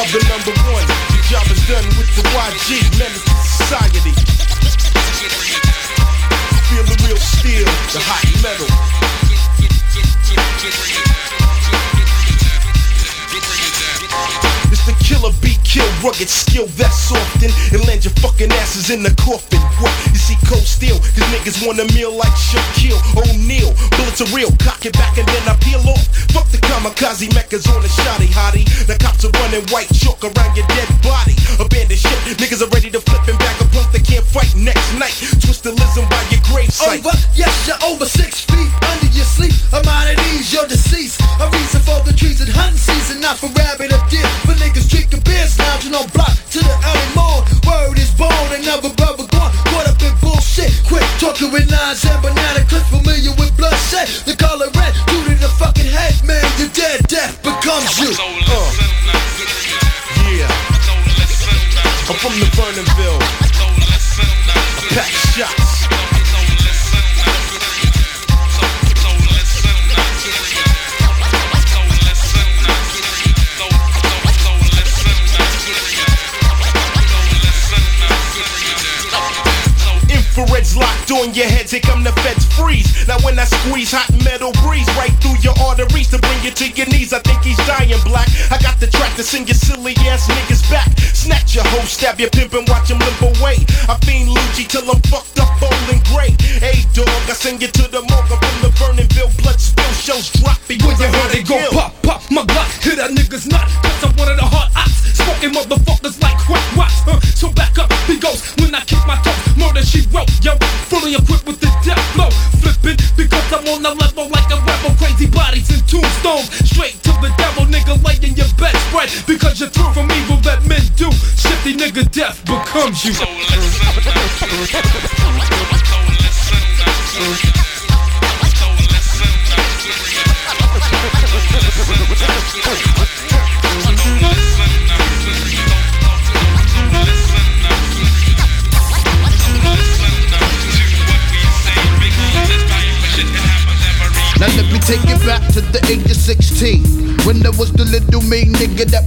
love the number one. Your job is done with the YG, menace to society. Feel the real steel, the hot metal. It's the killer beat, kill, rugged skill that's often and land your fucking asses in the coffin. What? You see cold steel, cause niggas want a meal like Shaquille O'Neal. Bullets are real, cock it back and then I peel off. Fuck the kamikaze mechas on the shotty hottie. The cops are running white chalk around your dead body. Abandoned ship, niggas are ready to flip and back a punk that can't fight next night. Twistilism by your gravesite. Over, yes, you're over 6 feet under your sleep. I'm out at ease, you're deceased. A reason for the trees and hunting season, not for rabbit or deer. For niggas drinking beers, lounging on block to the early morn. Word is born, another brother gone. Caught up in bullshit, quick talking with nines and banana clips. Familiar with bloodshed, the color red, due to the fucking head, man. You're dead, death becomes you. Yeah, I'm from the Vernonville. I pack shots. Infrared's locked on your heads, here come the feds freeze. Now when I squeeze hot metal breeze right through your arteries to bring you to your knees, I think he's dying black. I got the track to send your silly ass niggas back. Snatch your hoe, stab your pimp and watch him limp away. I fiend Lucci till I'm fucked up old and gray. Hey dog, I send you to the morgue. I'm from the Vernonville, blood spill shows drop because when you heard it go pop, pop, my Glock hit a nigga's knot. Cause I'm one of the hard ops, smoking motherfuckers like crack rocks. So back up, he goes when I kick my toe. Murder she wrote, yo, fully equipped with the death flow. Flipping because I'm on the level like a rebel. Crazy bodies and tombstones, straight to the devil, nigga, laying your bed spread. Because you're through from evil that men do. Shifty nigga, death becomes you. Now let me take it back to the age of 16, when there was the little mean nigga that